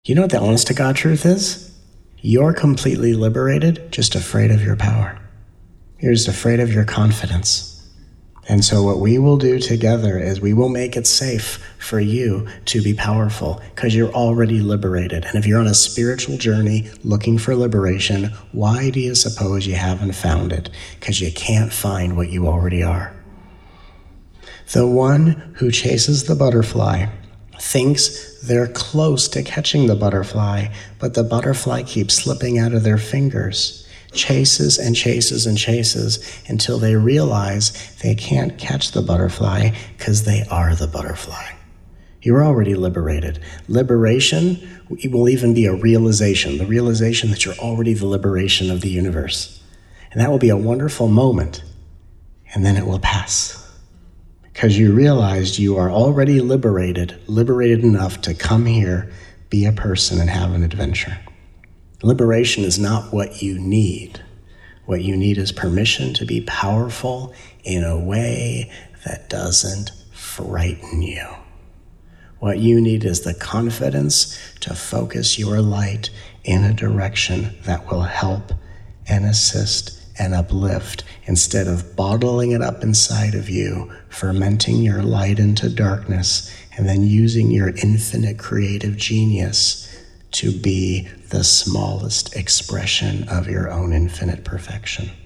You know what the honest to God truth is? You're completely liberated, just afraid of your power. You're just afraid of your confidence. And so what we will do together is we will make it safe for you to be powerful because you're already liberated. And if you're on a spiritual journey looking for liberation, why do you suppose you haven't found it? Because you can't find what you already are. The one who chases the butterfly thinks they're close to catching the butterfly, but the butterfly keeps slipping out of their fingers. Chases and chases and chases until they realize they can't catch the butterfly because they are the butterfly. You're already liberated. Liberation will even be a realization, the realization that you're already the liberation of the universe. And that will be a wonderful moment, and then it will pass. Because you realized you are already liberated enough to come here, be a person, and have an adventure. Liberation is not what you need. What you need is permission to be powerful in a way that doesn't frighten you. What you need is the confidence to focus your light in a direction that will help and assist and uplift instead of bottling it up inside of you, fermenting your light into darkness, and then using your infinite creative genius to be the smallest expression of your own infinite perfection.